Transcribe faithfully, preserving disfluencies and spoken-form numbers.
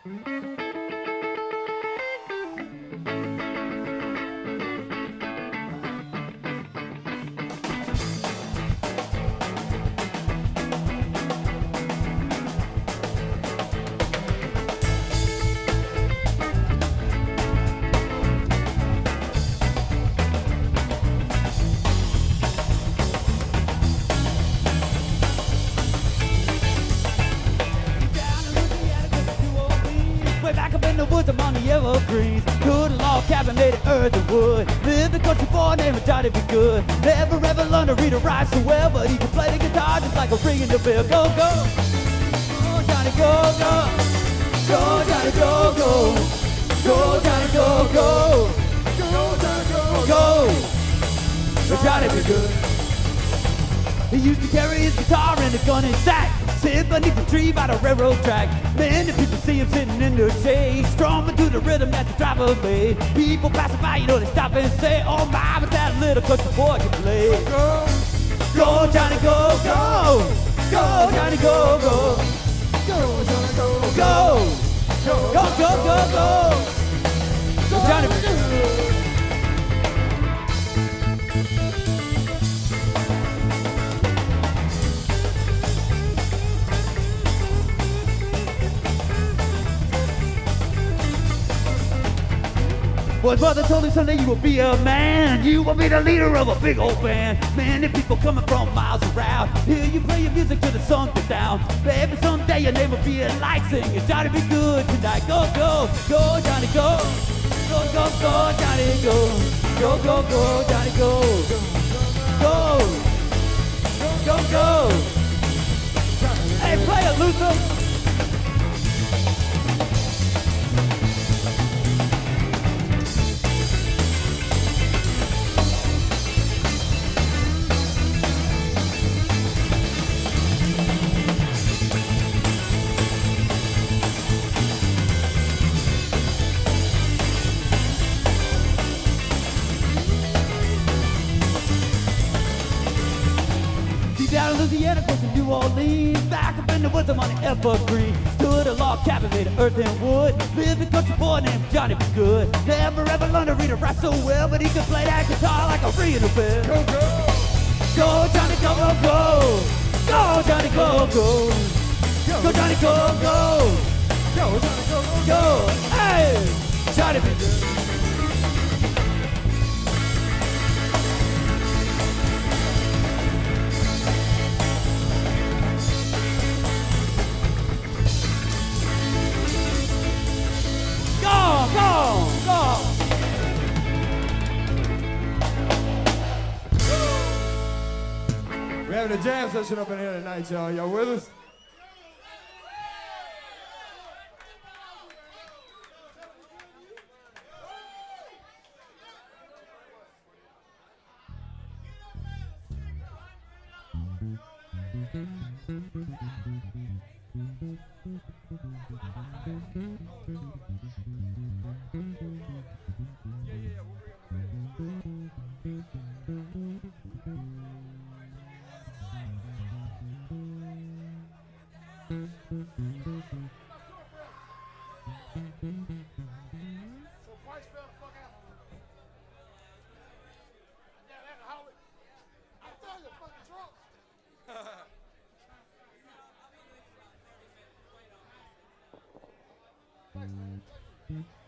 Way back up in the woods among the evergreens. Good log cabin made of earth and wood. Lived a country boy named Johnny Be Good. Never ever learned to read or write so well, but he could play the guitar just like a ring in the bell. Go, go! Go, Johnny, go, go! Go, Johnny, go, go! Go, Johnny, go, go! Go, Johnny, go, go! Go, Johnny Be Good. He used to carry his guitar and a gun in his sack. Sit beneath the tree by the railroad track. Many people see him sitting in the shade, strumming to the rhythm that the driver made. People passing by, you know, they stop and say, oh my, but that little country boy can play. Go, go, Johnny, go, go. Go, Johnny, go, go. Go, Johnny, go, go. Go, go, go, go, go. Go, Johnny, go. Well, his brother told him someday you will be a man. You will be the leader of a big old band. Man, the people coming from miles around. Hear you play your music till the sun goes down. Baby, someday your name will be a light singer. Johnny Be Good tonight. Go, go, go, Johnny, go. Go, go, go, Johnny, go. Go, go, go, Johnny, go. Go, go, go. Hey, play it, Luther. Down in Louisiana, close to New Orleans. Back up in the woods, I'm on the evergreen. Stood a log cabin made of earth and wood. Lived a country boy named Johnny Be Good. Never ever learned to read or write so well, but he could play that guitar like a ring in a bell. Go, go! Go, Johnny, go, go, go! Go, Johnny, go, go! Go, Johnny, go, go! Go, Johnny, go, go, go! Hey! Johnny Be Good. We're having a jam session up in here tonight, y'all. Y'all with us? Mm-hmm.